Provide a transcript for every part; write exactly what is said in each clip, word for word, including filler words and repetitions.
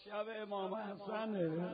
شب امام حسنه.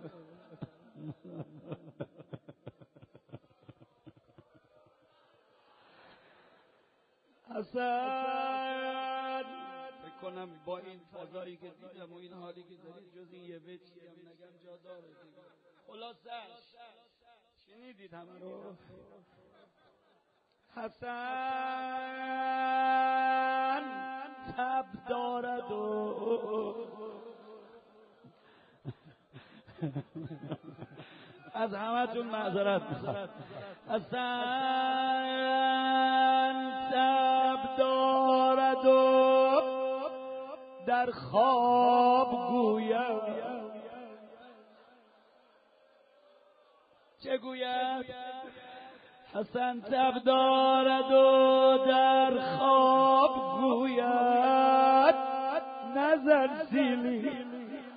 حسن فکر کنم با این فضایی که دیدم و این حالی که دارید جز این یه بچی هم نگم جا داره دیگه. خلاصش شنیدید همه رو؟ حسن تب دارد و از همتون معذرت میخوام. حسن تب دارد و در خواب گوید. چه گوید؟ حسن تب دارد و در خواب گوید نظر سیلی.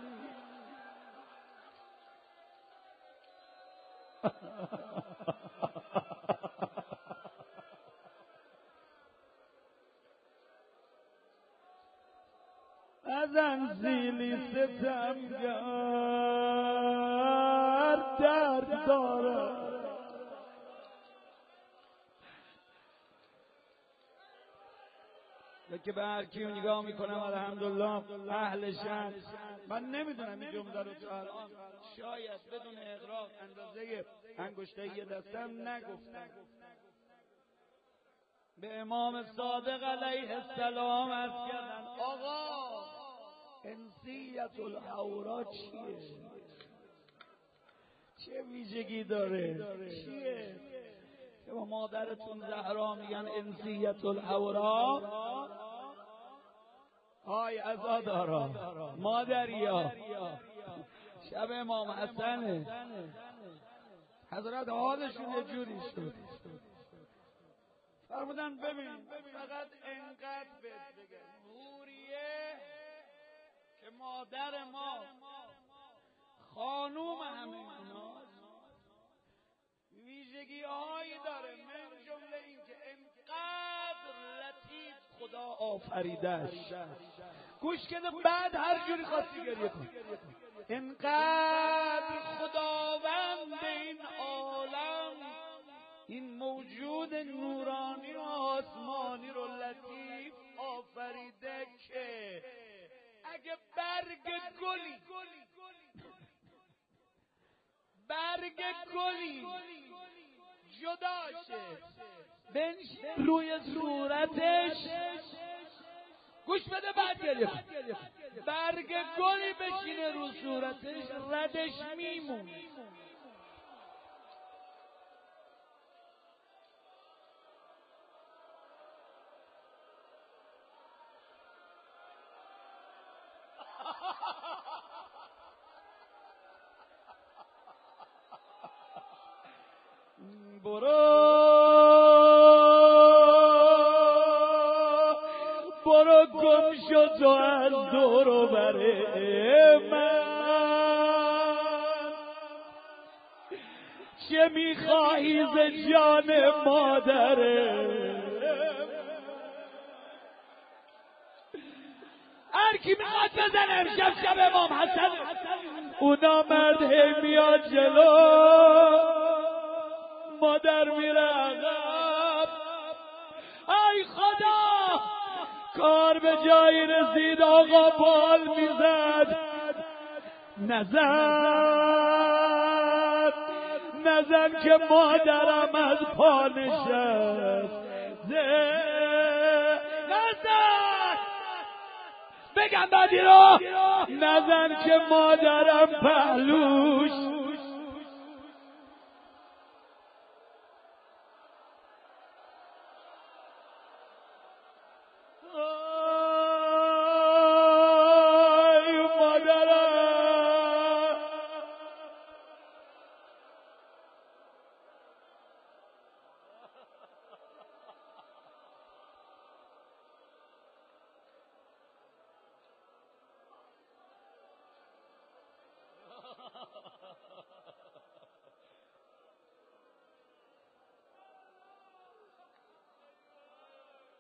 نزن زیلی ستمگر درد دارد. که به هر کیو نگاه میکنم الحمدلله اهلشن. من نمیدونم این جمله رو تا الان شاید بدون اغراق اندازه انگشته یه دستم نگفتم. به امام صادق علیه السلام عرض کردن آقا انسیت الحورا چیه؟ چه ویژگی داره؟ چیه؟ که با مادرتون زهرا میگن انسیت الحورا. آی عزادارا مادریا شب امام حسنه. حضرت حالشون یه جوری شد فرمودن ببین فقط انقدر بهت بگم حوریه که مادر ما خانوم همه ایناست ویژگی هایی داره، من جمله این که انقدر لطیف خدا آفریدش. گوش کده بعد هر جوری خواستی گریه کن. انقدر خداوند این عالم این موجود نورانی و آسمانی رو لطیف آفریده که اگه برگ گلی برگ گلی جدا شه بنشین روی صورتش، گوش بده بعد گریه کن، برگ گلی بشینه رو صورتش ردش میمون. برو برو گم شو تو از دور و بر من، چه میخواهی ز جان مادره. هر کی میخواد بزنه امشب شب امام حسن اونا مرد هی میاد جلو مادر میره عقب. ای خدا کار به جایی رسید آقا بال میزد نزد نزن که مادرم از پا نشست. نزن بگم بعدی رو نزن که مادرم پهلوش.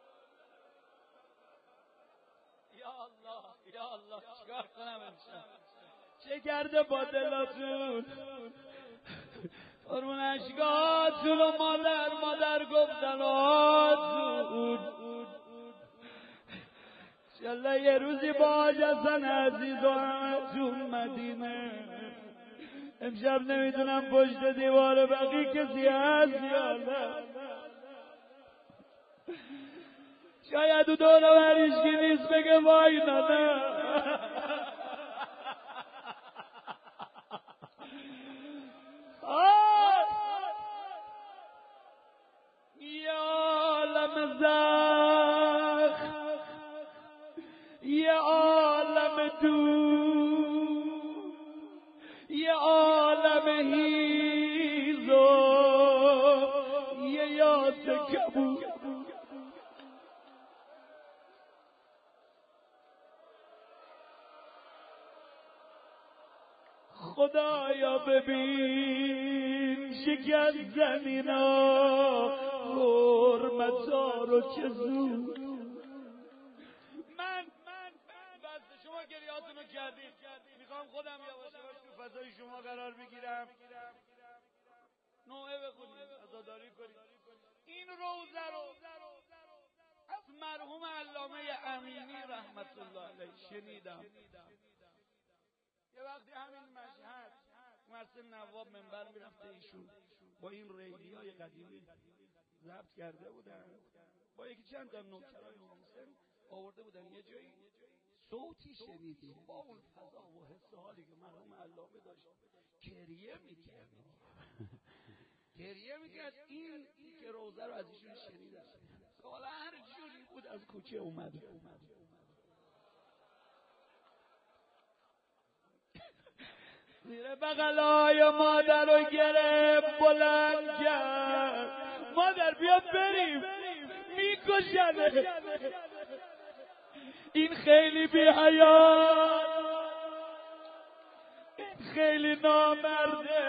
یا الله یا الله چیکار کنم امشب؟ چه کرده با دلاتون؟ قربون اشکاتون و مادر مادر گفتن آتون. انشالله یه روزی با حاج حسن عزیز و همتون مدینه. امشب نمیدونم پشت دیوار بقی کسی هست یا نه. شاید او دور و بریشگی نیست بگه وای نه. یه عالم زخم، یه عالم دور، یه عالم هیزو، یه یاس کبود. خدایا ببین شکست زمینا حرمتا رو چه زود. من بس شما گریاتون رو کردید، میخوام خودم یواش یواش تو فضای شما قرار بگیرم، نوعه بخونید، عزاداری کنید. این روزه رو از مرحوم علامه امینی رحمت الله علیه شنیدم. یه وقتی همین مشهد مرسل نواب منبر میرفته، ایشون با این ریلی های قدیمی ضبط کرده بودن، با یکی چند تا نوکرای محسن آورده بودن یه جایی، صوتی شنیدیم با اون فضا و حس حالی که مرحوم علامه داشت گریه میکرد گریه میکرد. این که روزه رو از ایشون شنیدم، حالا هر جوری بود از کوچه اومده زیر بغلای مادر رو گرفت بلند کرد. مادر بیا بریم، میکشنه، این خیلی بی حیات، این خیلی نامرده.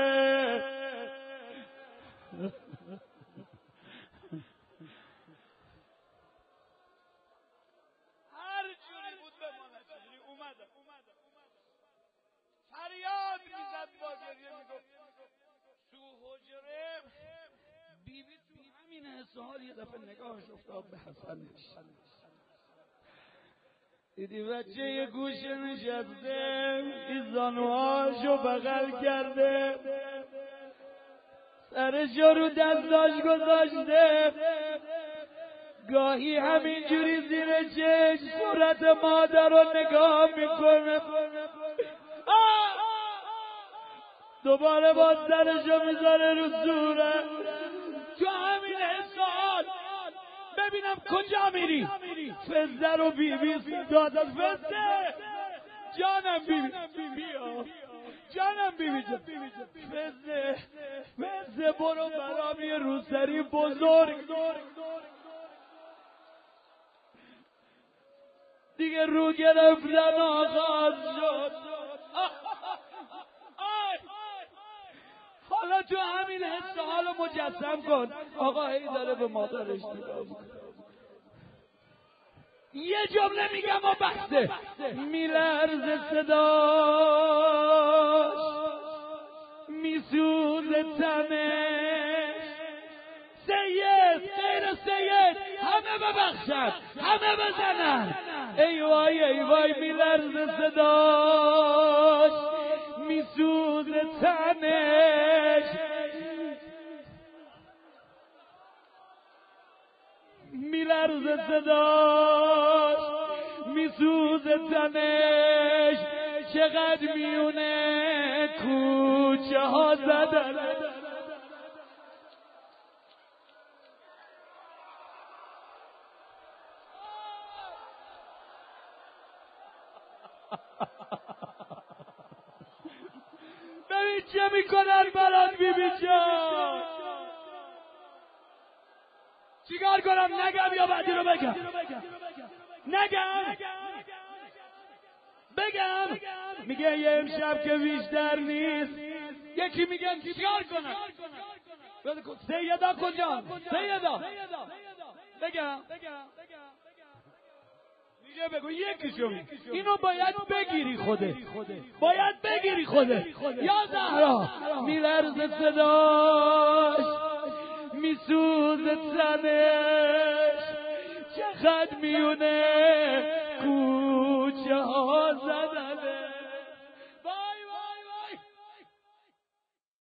هر جوری بود بمانه چجوری اومده فریاد میزد با گریه میگفت تو حجره. بیبی تو همین حس حال یه دفعه نگاهش افتاد به حسنش، دیدی بچه یه گوشه نشسته، این زانوهاشو بغل کرده، سرشو رو دستاش گذاشته، گاهی همینجوری زیر چشم صورت مادر رو نگاه میکنه، دوباره با سرشو میذاره رو صورت. تو همین حسال ببینم کجا میری. فزه رو بیبی داد از فزه، جانم بیبی بیا، جانم بیبی جان، فزه فزه برو برام یه روسری بزرگ. دیگه رو گرفتن آغاز شد. حالا تو همین حس حالو مجسم کن. آقا هی داره به مادرش نگاه میکنه، یه جمله میگم و بسته، میلرز صداش، میسوزه تنش. سید غیر سید همه ببخشن، همه بزنن. ای وای ای وای میلرز صداش، میسوزه تنش، میلرزه صداش، میسوزه تنش. چقدر میونه کوچه ها زدن، ببین چه میکنن برات بیبی جان. چیکار کنم؟ نگم یا بعدی رو بگم؟ نگم بگم؟ میگه یه امشب که بیشتر نیست. یکی میگه چیکار کنم؟ سیدا کجا؟ سیدا بگم؟ دیگه بگو، یکیشو اینو باید بگیری خوده، باید بگیری خوده. یا زهرا میلرزه صداش، میسوزه تنش، چقدر میونه کوچه ها زدنه.